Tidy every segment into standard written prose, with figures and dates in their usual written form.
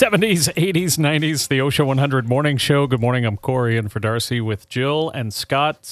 70s, 80s, 90s, the Ocean 100 Morning Show. Good morning, I'm Corey, and for Darcy with Jill and Scott,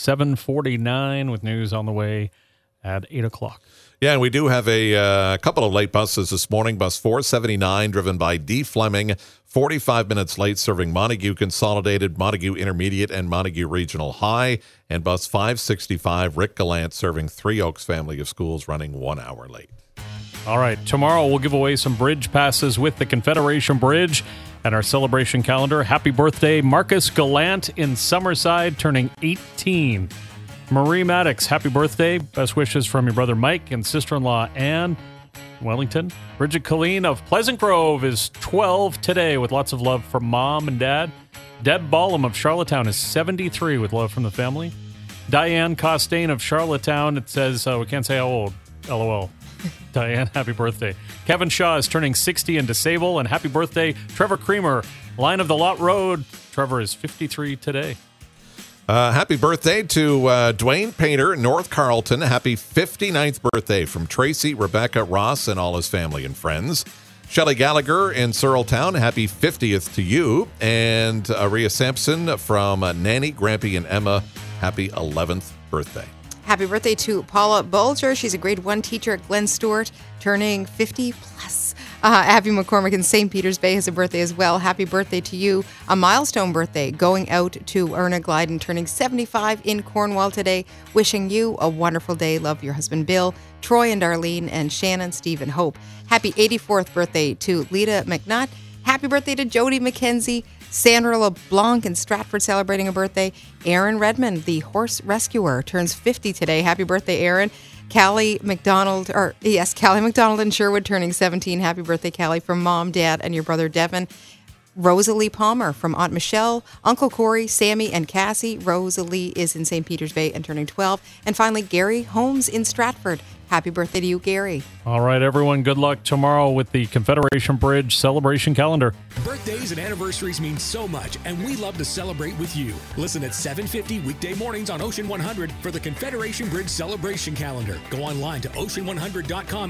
7:49 with news on the way at 8 o'clock. Yeah, and we do have a couple of late buses this morning. Bus 479, driven by D. Fleming, 45 minutes late, serving Montague Consolidated, Montague Intermediate, and Montague Regional High. And bus 565, Rick Gallant, serving Three Oaks family of schools, running 1 hour late. All right, tomorrow we'll give away some bridge passes with the Confederation Bridge and our celebration calendar. Happy birthday, Marcus Gallant in Summerside, turning 18. Marie Maddox, happy birthday. Best wishes from your brother Mike and sister-in-law Anne Wellington. Bridget Colleen of Pleasant Grove is 12 today with lots of love from mom and dad. Deb Ballum of Charlottetown is 73 with love from the family. Diane Costain of Charlottetown, it says, we can't say how old, LOL. Diane, happy birthday. Kevin Shaw is turning 60 and disabled, and happy birthday, Trevor Creamer, Line of the Lot Road. Trevor is 53 today. Happy birthday to Dwayne Painter, North Carlton. Happy 59th birthday from Tracy, Rebecca, Ross, and all his family and friends. Shelley Gallagher in Searletown, happy 50th to you. And Rhea Sampson from Nanny, Grampy, and Emma, happy 11th birthday. Happy birthday to Paula Bulger. She's a grade 1 teacher at Glen Stewart, turning 50 plus. Abby McCormick in St. Peters Bay has a birthday as well. Happy birthday to you. A milestone birthday going out to Erna Glyden, turning 75 in Cornwall today. Wishing you a wonderful day. Love your husband Bill, Troy and Darlene, and Shannon, Steve, and Hope. Happy 84th birthday to Lita McNutt. Happy birthday to Jody McKenzie. Sandra LeBlanc in Stratford celebrating a birthday. Aaron Redmond, the horse rescuer, turns 50 today. Happy birthday, Aaron. Callie McDonald in Sherwood turning 17. Happy birthday, Callie, from Mom, Dad, and your brother Devin. Rosalie Palmer from Aunt Michelle, Uncle Corey, Sammy, and Cassie. Rosalie is in St. Peters Bay and turning 12. And finally, Gary Holmes in Stratford. Happy birthday to you, Gary. All right, everyone, good luck tomorrow with the Confederation Bridge celebration calendar. Birthdays and anniversaries mean so much, and we love to celebrate with you. Listen at 7:50 weekday mornings on Ocean 100 for the Confederation Bridge celebration calendar. Go online to ocean100.com